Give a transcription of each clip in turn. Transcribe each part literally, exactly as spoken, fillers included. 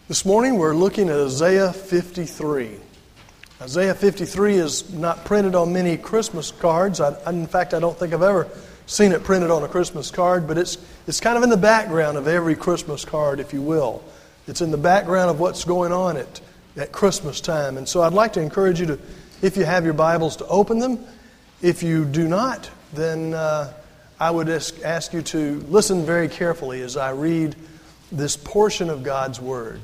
This morning we're looking at Isaiah fifty-three. Isaiah fifty-three is not printed on many Christmas cards. I, in fact, I don't think I've ever seen it printed on a Christmas card, but it's it's kind of in the background of every Christmas card, if you will. It's in the background of what's going on at, at Christmas time. And so I'd like to encourage you to, if you have your Bibles, to open them. If you do not, then uh, I would ask, ask you to listen very carefully as I read this portion of God's Word.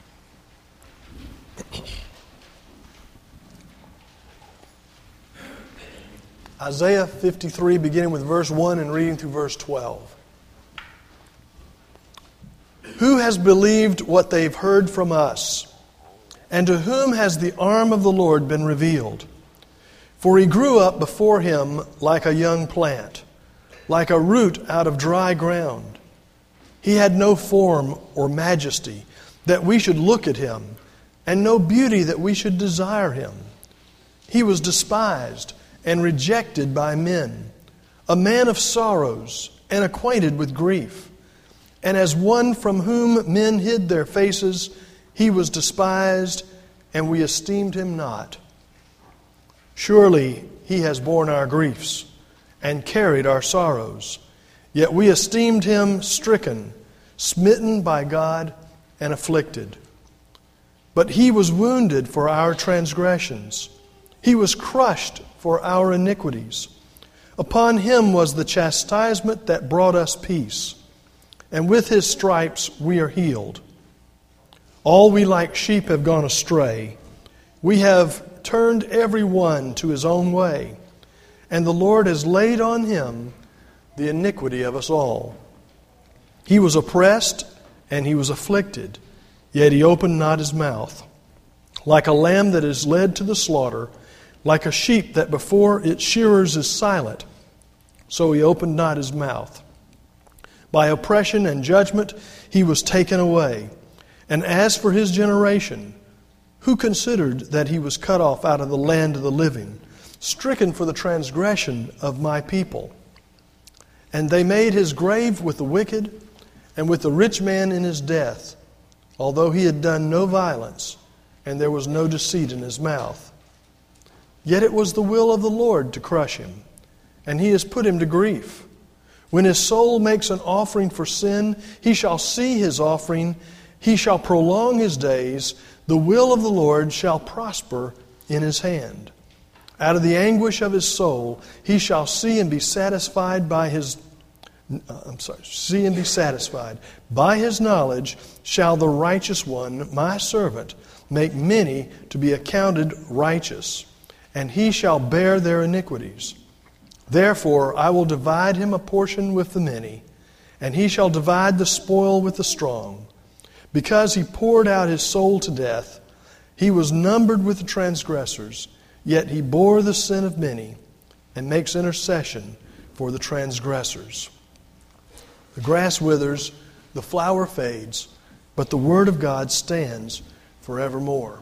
Isaiah fifty-three, beginning with verse one and reading through verse twelve. Who has believed what they've heard from us? And to whom has the arm of the Lord been revealed? For he grew up before him like a young plant, like a root out of dry ground. He had no form or majesty that we should look at him, and no beauty that we should desire him. He was despised and rejected by men, a man of sorrows and acquainted with grief. And as one from whom men hid their faces, he was despised, and we esteemed him not. Surely he has borne our griefs and carried our sorrows. Yet we esteemed him stricken, smitten by God, and afflicted. But he was wounded for our transgressions. He was crushed for our iniquities. Upon him was the chastisement that brought us peace, and with his stripes we are healed. All we like sheep have gone astray. We have turned every one to his own way, and the Lord has laid on him the iniquity of us all. He was oppressed and he was afflicted, yet he opened not his mouth. Like a lamb that is led to the slaughter, like a sheep that before its shearers is silent, so he opened not his mouth. By oppression and judgment he was taken away. And as for his generation, who considered that he was cut off out of the land of the living, stricken for the transgression of my people? And they made his grave with the wicked, and with the rich man in his death, although he had done no violence, and there was no deceit in his mouth. Yet it was the will of the Lord to crush him, and he has put him to grief. When his soul makes an offering for sin, he shall see his offering, he shall prolong his days, the will of the Lord shall prosper in his hand. Out of the anguish of his soul, he shall see and be satisfied by his Uh, I'm sorry, see and be satisfied. By his knowledge shall the righteous one, my servant, make many to be accounted righteous, and he shall bear their iniquities. Therefore I will divide him a portion with the many, and he shall divide the spoil with the strong. Because he poured out his soul to death, he was numbered with the transgressors, yet he bore the sin of many, and makes intercession for the transgressors. The grass withers, the flower fades, but the word of God stands forevermore.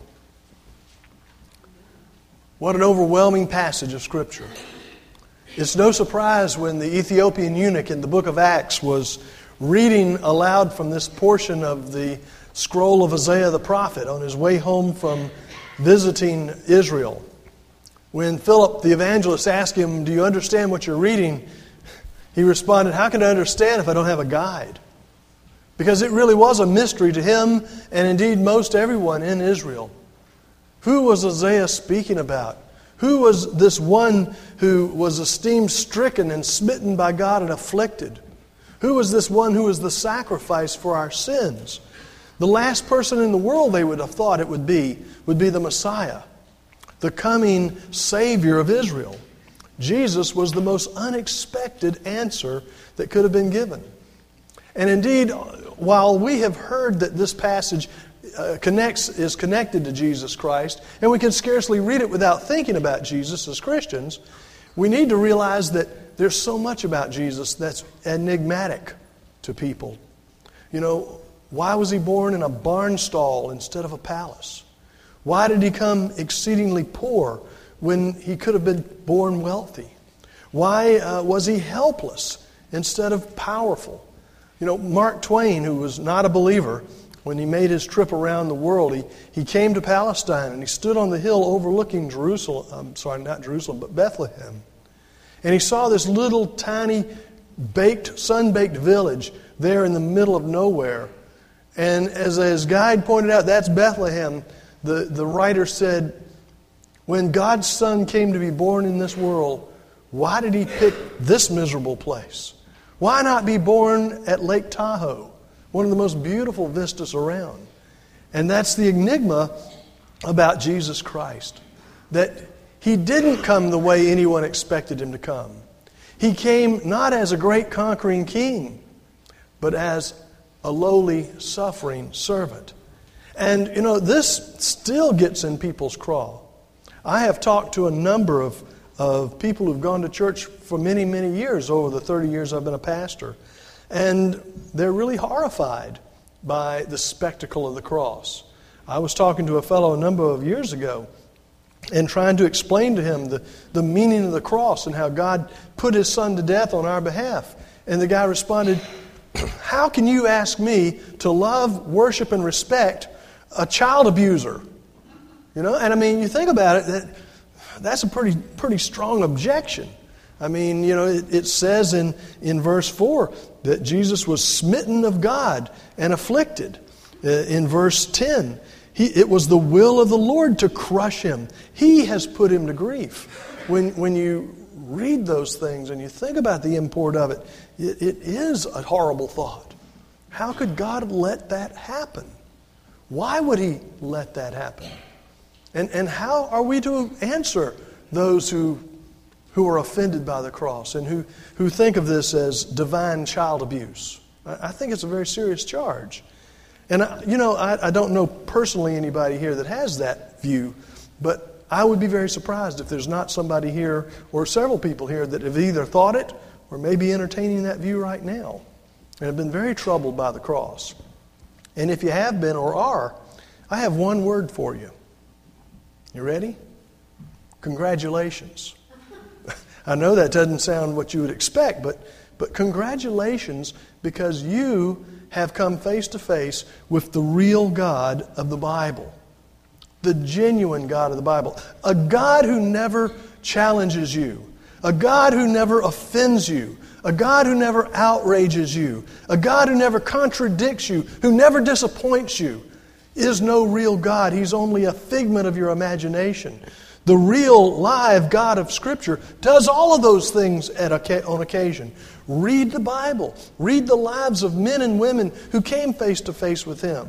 What an overwhelming passage of Scripture. It's no surprise when the Ethiopian eunuch in the book of Acts was reading aloud from this portion of the scroll of Isaiah the prophet on his way home from visiting Israel. When Philip the evangelist asked him, "Do you understand what you're reading?" he responded, "How can I understand if I don't have a guide?" Because it really was a mystery to him and indeed most everyone in Israel. Who was Isaiah speaking about? Who was this one who was esteemed stricken and smitten by God and afflicted? Who was this one who was the sacrifice for our sins? The last person in the world they would have thought it would be would be the Messiah, the coming Savior of Israel. Jesus was the most unexpected answer that could have been given. And indeed, while we have heard that this passage uh, connects is connected to Jesus Christ, and we can scarcely read it without thinking about Jesus as Christians, we need to realize that there's so much about Jesus that's enigmatic to people. You know, why was he born in a barn stall instead of a palace? Why did he come exceedingly poor when he could have been born wealthy? Why uh, was he helpless instead of powerful? You know, Mark Twain, who was not a believer, when he made his trip around the world, he, he came to Palestine and he stood on the hill overlooking Jerusalem. I'm sorry, not Jerusalem, but Bethlehem. And he saw this little tiny baked, sun-baked village there in the middle of nowhere. And as his guide pointed out, that's Bethlehem. The, the writer said, when God's Son came to be born in this world, why did he pick this miserable place? Why not be born at Lake Tahoe, one of the most beautiful vistas around? And that's the enigma about Jesus Christ, that he didn't come the way anyone expected him to come. He came not as a great conquering king, but as a lowly, suffering servant. And, you know, this still gets in people's craw. I have talked to a number of, of people who've gone to church for many, many years, over the thirty years I've been a pastor. And they're really horrified by the spectacle of the cross. I was talking to a fellow a number of years ago and trying to explain to him the, the meaning of the cross and how God put His Son to death on our behalf. And the guy responded, how can you ask me to love, worship, and respect a child abuser? You know, and I mean, you think about it, that that's a pretty pretty strong objection. I mean, you know, it, it says in, in verse four that Jesus was smitten of God and afflicted. Uh, in verse ten, he, it was the will of the Lord to crush Him. He has put Him to grief. When, when you read those things and you think about the import of it, it, it is a horrible thought. How could God let that happen? Why would He let that happen? And, and how are we to answer those who, who are offended by the cross and who, who think of this as divine child abuse? I, I think it's a very serious charge. And, I, you know, I, I don't know personally anybody here that has that view, but I would be very surprised if there's not somebody here or several people here that have either thought it or may be entertaining that view right now and have been very troubled by the cross. And if you have been or are, I have one word for you. You ready? Congratulations. I know that doesn't sound what you would expect, but, but congratulations, because you have come face to face with the real God of the Bible. The genuine God of the Bible. A God who never challenges you. A God who never offends you. A God who never outrages you. A God who never contradicts you. Who never disappoints you. Is no real God. He's only a figment of your imagination. The real, live God of Scripture does all of those things at on occasion. Read the Bible. Read the lives of men and women who came face to face with Him.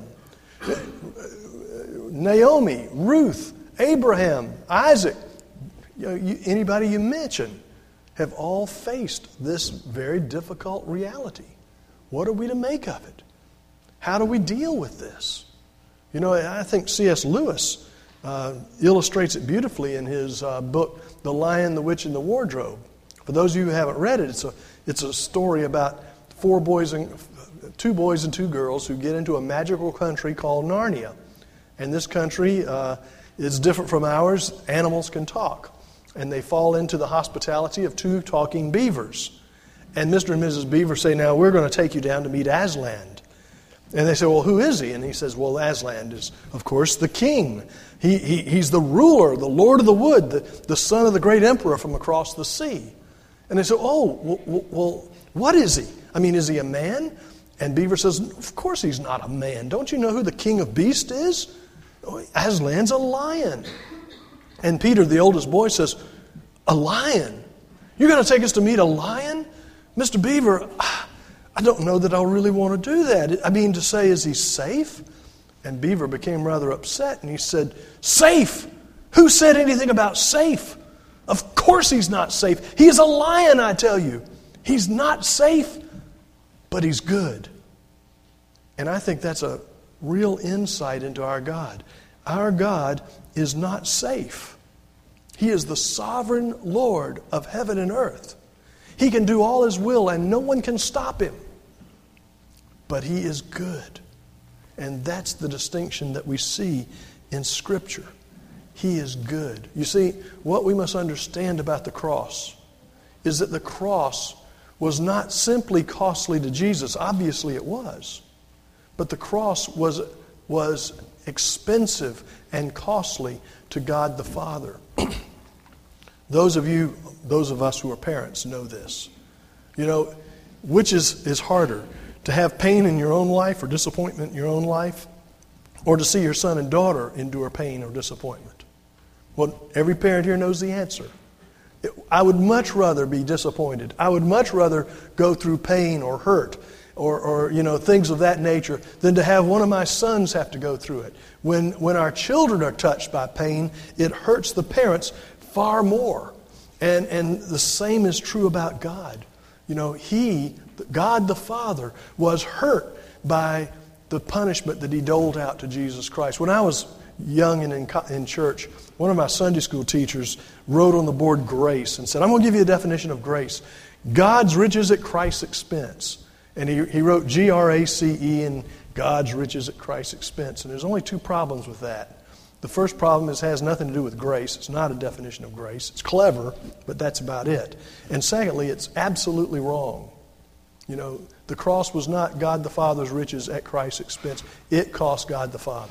Naomi, Ruth, Abraham, Isaac, you know, you, anybody you mention have all faced this very difficult reality. What are we to make of it? How do we deal with this? You know, I think C S Lewis uh, illustrates it beautifully in his uh, book, The Lion, the Witch, and the Wardrobe. For those of you who haven't read it, it's a it's a story about four boys and two boys and two girls who get into a magical country called Narnia. And this country uh, is different from ours. Animals can talk. And they fall into the hospitality of two talking beavers. And Mister and Missus Beaver say, now we're going to take you down to meet Aslan. And they say, well, who is he? And he says, well, Aslan is, of course, the king. He, he He's the ruler, the Lord of the Wood, the, the son of the great emperor from across the sea. And they say, oh, well, well, what is he? I mean, is he a man? And Beaver says, of course he's not a man. Don't you know who the king of beasts is? Oh, Aslan's a lion. And Peter, the oldest boy, says, a lion? You're going to take us to meet a lion? Mister Beaver, I don't know that I'll really want to do that. I mean, to say, is he safe? And Beaver became rather upset, and he said, safe? Who said anything about safe? Of course he's not safe. He is a lion, I tell you. He's not safe, but he's good. And I think that's a real insight into our God. Our God is not safe. He is the sovereign Lord of heaven and earth. He can do all His will, and no one can stop Him. But He is good. And that's the distinction that we see in Scripture. He is good. You see, what we must understand about the cross is that the cross was not simply costly to Jesus. Obviously it was. But the cross was, was expensive and costly to God the Father. Those of you, those of us who are parents know this. You know, which is, is harder, to have pain in your own life or disappointment in your own life, or to see your son and daughter endure pain or disappointment? Well, every parent here knows the answer. It, I would much rather be disappointed. I would much rather go through pain or hurt or, or you know, things of that nature than to have one of my sons have to go through it. When, when our children are touched by pain, it hurts the parents far more. And, and the same is true about God. You know, He, God the Father, was hurt by the punishment that He doled out to Jesus Christ. When I was young and in, in church, one of my Sunday school teachers wrote on the board grace and said, I'm going to give you a definition of grace. God's riches at Christ's expense. And he, he wrote G R A C E and God's riches at Christ's expense. And there's only two problems with that. The first problem is it has nothing to do with grace. It's not a definition of grace. It's clever, but that's about it. And secondly, it's absolutely wrong. You know, the cross was not God the Father's riches at Christ's expense. It cost God the Father.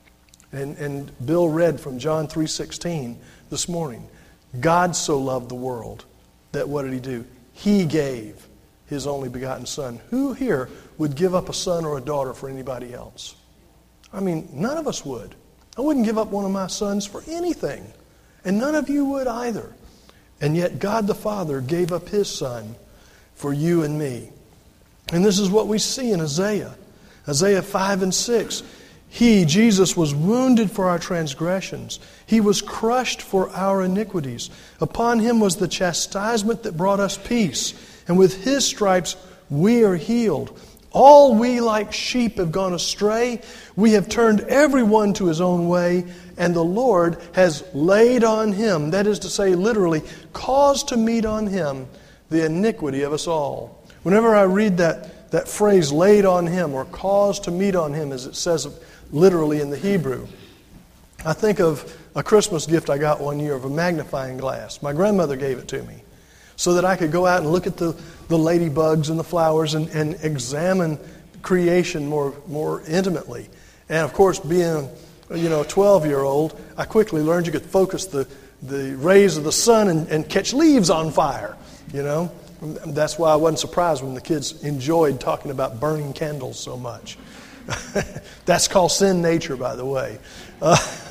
And, and Bill read from John three sixteen this morning. God so loved the world that what did He do? He gave His only begotten Son. Who here would give up a son or a daughter for anybody else? I mean, none of us would. I wouldn't give up one of my sons for anything. And none of you would either. And yet God the Father gave up His Son for you and me. And this is what we see in Isaiah. Isaiah five and six. He, Jesus, was wounded for our transgressions. He was crushed for our iniquities. Upon Him was the chastisement that brought us peace. And with His stripes we are healed. All we like sheep have gone astray. We have turned everyone to his own way. And the Lord has laid on Him, that is to say, literally, caused to meet on Him the iniquity of us all. Whenever I read that, that phrase, laid on Him, or caused to meet on Him, as it says literally in the Hebrew, I think of a Christmas gift I got one year of a magnifying glass. My grandmother gave it to me so that I could go out and look at the, the ladybugs and the flowers and, and examine creation more, more intimately. And of course, being you know, a twelve-year-old, I quickly learned you could focus the, the rays of the sun and, and catch leaves on fire, you know. That's why I wasn't surprised when the kids enjoyed talking about burning candles so much. That's called sin nature, by the way. Uh,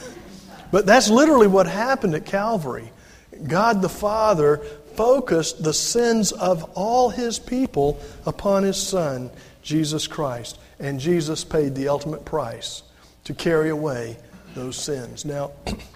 but that's literally what happened at Calvary. God the Father focused the sins of all His people upon His Son, Jesus Christ. And Jesus paid the ultimate price to carry away those sins. Now,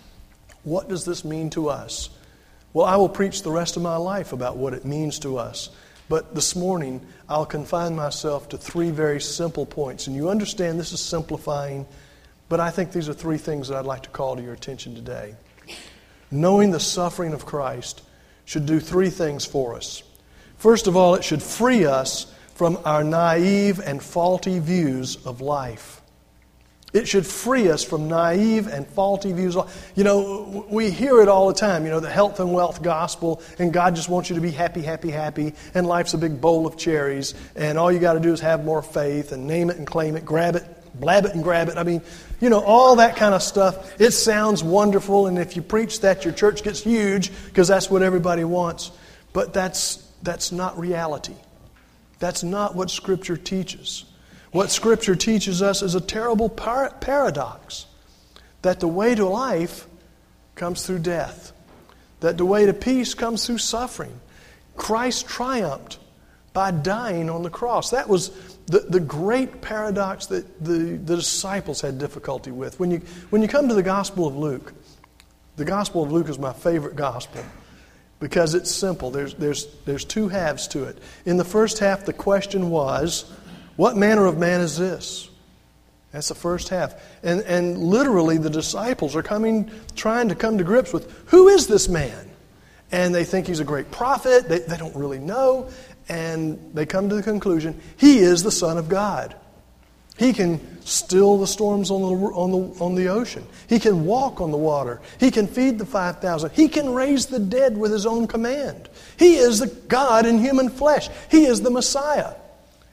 what does this mean to us? Well, I will preach the rest of my life about what it means to us. But this morning, I'll confine myself to three very simple points. And you understand this is simplifying, but I think these are three things that I'd like to call to your attention today. Knowing the suffering of Christ should do three things for us. First of all, it should free us from our naive and faulty views of life. It should free us from naive and faulty views. You know, we hear it all the time, you know, the health and wealth gospel, and God just wants you to be happy, happy, happy, and life's a big bowl of cherries, and all you got to do is have more faith, and name it and claim it, grab it, blab it and grab it. I mean, you know, all that kind of stuff. It sounds wonderful, and if you preach that, your church gets huge, because that's what everybody wants. But that's that's not reality. That's not what Scripture teaches. What Scripture teaches us is a terrible par- paradox. That the way to life comes through death. That the way to peace comes through suffering. Christ triumphed by dying on the cross. That was the, the great paradox that the, the disciples had difficulty with. When you, when you come to the Gospel of Luke, the Gospel of Luke is my favorite gospel because it's simple. There's, there's, there's two halves to it. In the first half, the question was, what manner of man is this? That's the first half. And, and literally the disciples are coming, trying to come to grips with, who is this man? And they think he's a great prophet. They, they don't really know. And they come to the conclusion, he is the Son of God. He can still the storms on the, on the, on the ocean. He can walk on the water. He can feed the five thousand. He can raise the dead with His own command. He is the God in human flesh. He is the Messiah.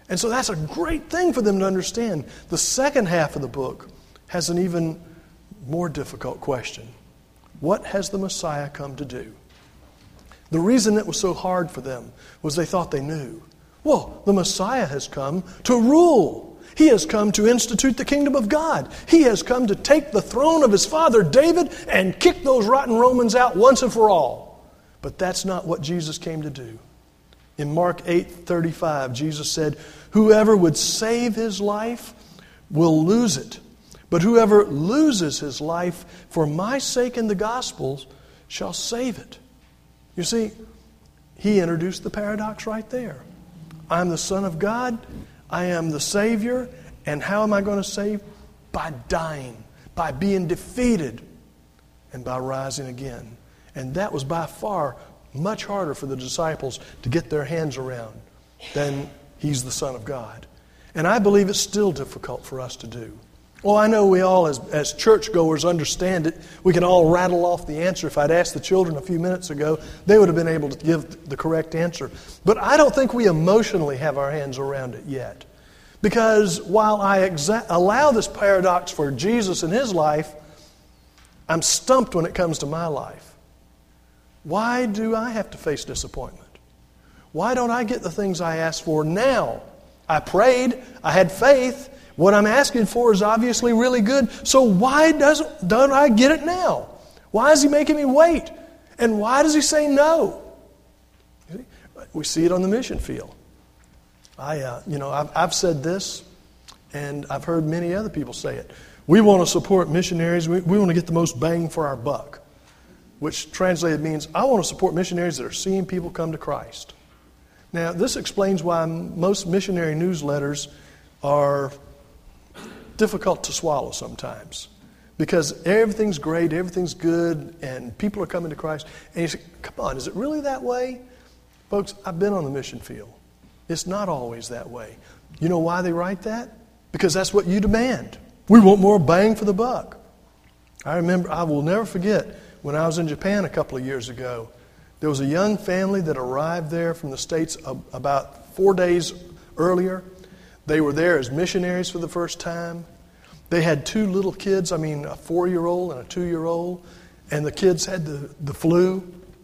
And so that's a great thing for them to understand. The second half of the book has an even more difficult question. What has the Messiah come to do? The reason it was so hard for them was they thought they knew. Well, the Messiah has come to rule. He has come to institute the kingdom of God. He has come to take the throne of his father David and kick those rotten Romans out once and for all. But that's not what Jesus came to do. In Mark eight thirty-five, Jesus said, "Whoever would save his life will lose it. But whoever loses his life for my sake and the gospel's shall save it." You see, he introduced the paradox right there. I'm the Son of God. I am the Savior. And how am I going to save? By dying, by being defeated, and by rising again. And that was by far much harder for the disciples to get their hands around than he's the Son of God. And I believe it's still difficult for us to do. Well, I know we all, as, as churchgoers, understand it. We can all rattle off the answer. If I'd asked the children a few minutes ago, they would have been able to give the correct answer. But I don't think we emotionally have our hands around it yet. Because while I exa- allow this paradox for Jesus in his life, I'm stumped when it comes to my life. Why do I have to face disappointment? Why don't I get the things I asked for now? I prayed. I had faith. What I'm asking for is obviously really good. So why doesn't don't I get it now? Why is he making me wait? And why does he say no? We see it on the mission field. I, uh, you know, I've, I've said this, and I've heard many other people say it. We want to support missionaries. We, we want to get the most bang for our buck, which translated means I want to support missionaries that are seeing people come to Christ. Now, this explains why most missionary newsletters are difficult to swallow sometimes. Because everything's great, everything's good, and people are coming to Christ. And you say, come on, is it really that way? Folks, I've been on the mission field. It's not always that way. You know why they write that? Because that's what you demand. We want more bang for the buck. I remember, I will never forget, when I was in Japan a couple of years ago, there was a young family that arrived there from the States about four days earlier. They were there as missionaries for the first time. They had two little kids, I mean a four-year-old and a two-year-old, and the kids had the, the flu.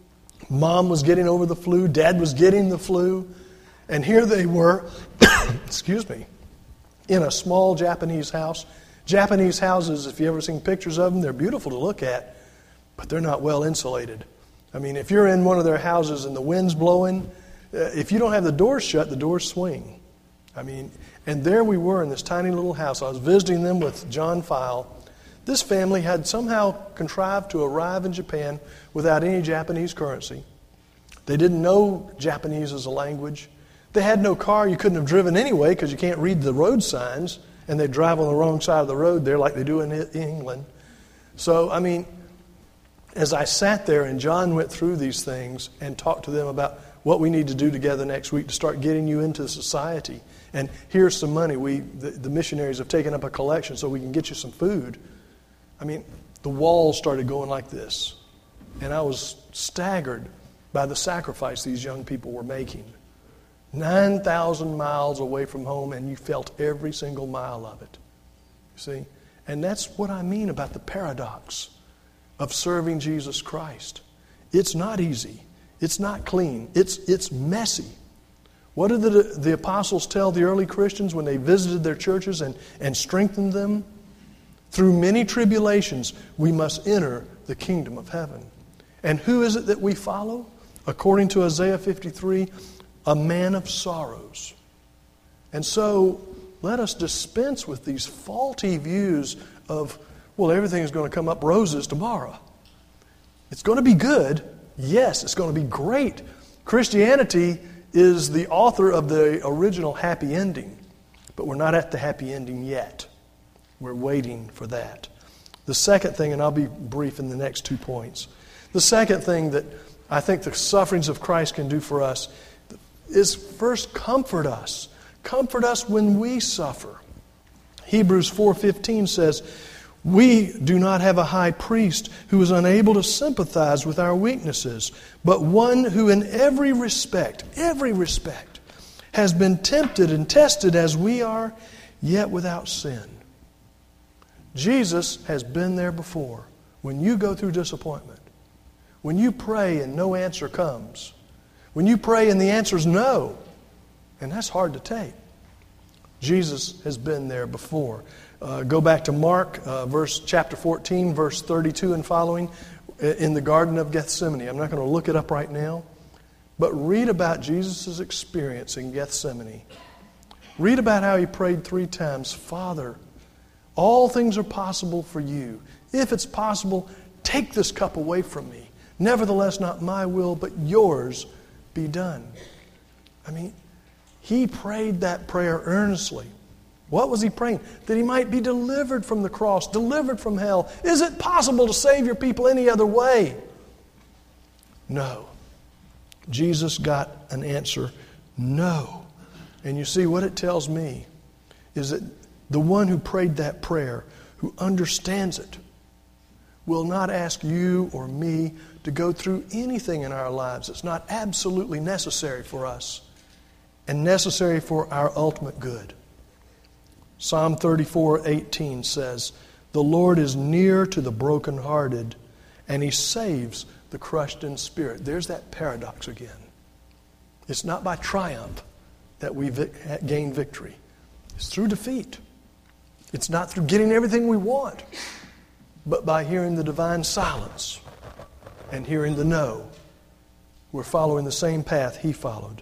Mom was getting over the flu. Dad was getting the flu. And here they were, excuse me, in a small Japanese house. Japanese houses, if you've ever seen pictures of them, they're beautiful to look at, but they're not well insulated. I mean, if you're in one of their houses and the wind's blowing, uh, if you don't have the doors shut, the doors swing. I mean, and there we were in this tiny little house. I was visiting them with John File. This family had somehow contrived to arrive in Japan without any Japanese currency. They didn't know Japanese as a language. They had no car. You couldn't have driven anyway because you can't read the road signs, and they drive on the wrong side of the road there like they do in England. So, I mean, as I sat there and John went through these things and talked to them about what we need to do together next week to start getting you into society. And here's some money. We the, the missionaries have taken up a collection so we can get you some food. I mean, the walls started going like this. And I was staggered by the sacrifice these young people were making. nine thousand miles away from home, and you felt every single mile of it. You see? And that's what I mean about the paradox of serving Jesus Christ. It's not easy. It's not clean. It's, it's messy. What did the, the apostles tell the early Christians when they visited their churches and, and strengthened them? Through many tribulations, we must enter the kingdom of heaven. And who is it that we follow? According to Isaiah fifty-three, a man of sorrows. And so, let us dispense with these faulty views of, well, everything is going to come up roses tomorrow. It's going to be good. Yes, it's going to be great. Christianity is the author of the original happy ending, but we're not at the happy ending yet. We're waiting for that. The second thing, and I'll be brief in the next two points. The second thing that I think the sufferings of Christ can do for us is first comfort us. Comfort us when we suffer. Hebrews four fifteen says, "We do not have a high priest who is unable to sympathize with our weaknesses, but one who in every respect, every respect, has been tempted and tested as we are, yet without sin. Jesus has been there before. When you go through disappointment, when you pray and no answer comes, when you pray and the answer is no, and that's hard to take, Jesus has been there before. Uh, go back to Mark, uh, verse chapter fourteen, verse thirty-two and following, in the Garden of Gethsemane. I'm not going to look it up right now, but read about Jesus' experience in Gethsemane. Read about how he prayed three times, Father, all things are possible for you. If it's possible, take this cup away from me. Nevertheless, not my will, but yours be done. I mean, he prayed that prayer earnestly. What was he praying? That he might be delivered from the cross, delivered from hell. Is it possible to save your people any other way? No. Jesus got an answer, no. And you see, what it tells me is that the one who prayed that prayer, who understands it, will not ask you or me to go through anything in our lives that's not absolutely necessary for us and necessary for our ultimate good. Psalm thirty-four eighteen says, "The Lord is near to the brokenhearted, and He saves the crushed in spirit." There's that paradox again. It's not by triumph that we vic- gain victory. It's through defeat. It's not through getting everything we want, but by hearing the divine silence and hearing the no. We're following the same path He followed.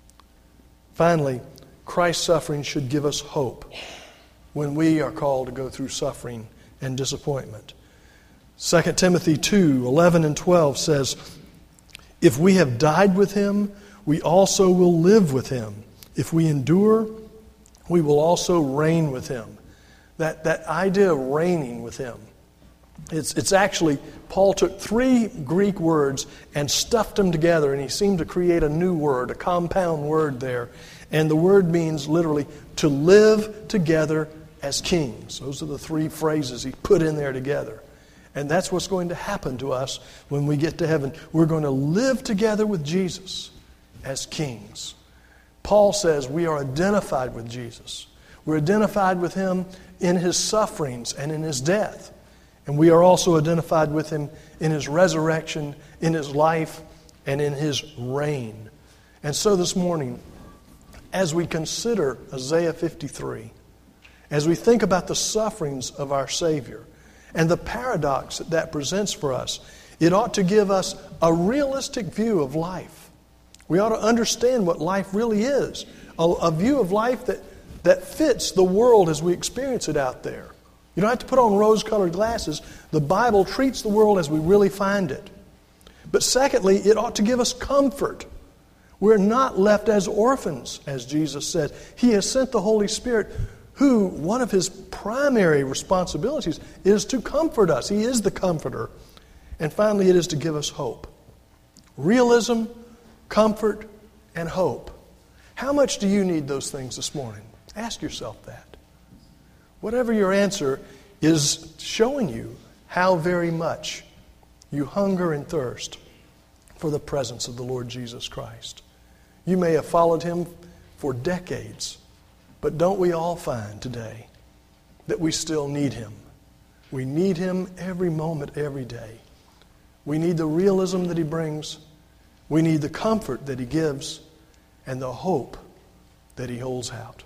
Finally, Christ's suffering should give us hope when we are called to go through suffering and disappointment. Second Timothy two eleven and twelve says, "If we have died with Him, we also will live with Him. If we endure, we will also reign with Him." That, that idea of reigning with Him, it's, it's actually, Paul took three Greek words and stuffed them together, and he seemed to create a new word, a compound word there. And the word means literally to live together as kings. Those are the three phrases he put in there together. And that's what's going to happen to us when we get to heaven. We're going to live together with Jesus as kings. Paul says we are identified with Jesus. We're identified with Him in His sufferings and in His death. And we are also identified with Him in His resurrection, in His life, and in His reign. And so this morning, as we consider Isaiah fifty-three, as we think about the sufferings of our Savior and the paradox that that presents for us, it ought to give us a realistic view of life. We ought to understand what life really is, a, a view of life that, that fits the world as we experience it out there. You don't have to put on rose-colored glasses. The Bible treats the world as we really find it. But secondly, it ought to give us comfort. We're not left as orphans, as Jesus said. He has sent the Holy Spirit, who, one of His primary responsibilities is to comfort us. He is the comforter. And finally, it is to give us hope. Realism, comfort, and hope. How much do you need those things this morning? Ask yourself that. Whatever your answer is showing you how very much you hunger and thirst for the presence of the Lord Jesus Christ. You may have followed Him for decades, but don't we all find today that we still need Him? We need Him every moment, every day. We need the realism that He brings. We need the comfort that He gives and the hope that He holds out.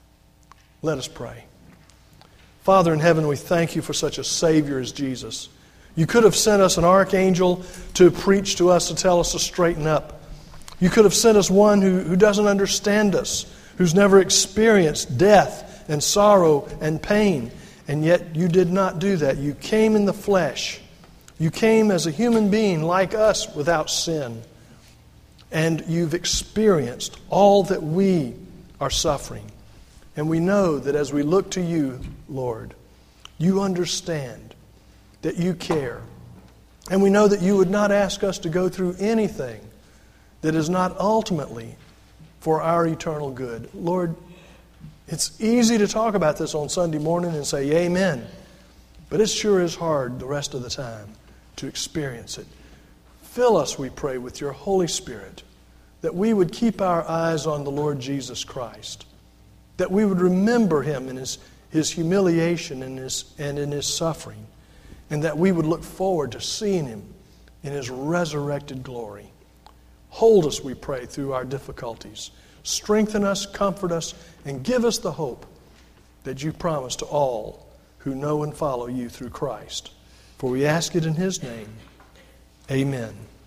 Let us pray. Father in heaven, we thank You for such a Savior as Jesus. You could have sent us an archangel to preach to us, to tell us to straighten up. You could have sent us one who, who doesn't understand us, who's never experienced death and sorrow and pain. And yet You did not do that. You came in the flesh. You came as a human being like us without sin. And You've experienced all that we are suffering. And we know that as we look to You, Lord, You understand, that You care. And we know that You would not ask us to go through anything that is not ultimately for our eternal good. Lord, it's easy to talk about this on Sunday morning and say amen, but it sure is hard the rest of the time to experience it. Fill us, we pray, with Your Holy Spirit, that we would keep our eyes on the Lord Jesus Christ, that we would remember Him in His, his humiliation and, his, and in His suffering, and that we would look forward to seeing Him in His resurrected glory. Hold us, we pray, through our difficulties. Strengthen us, comfort us, and give us the hope that you promise to all who know and follow you through Christ. For we ask it in His name. Amen.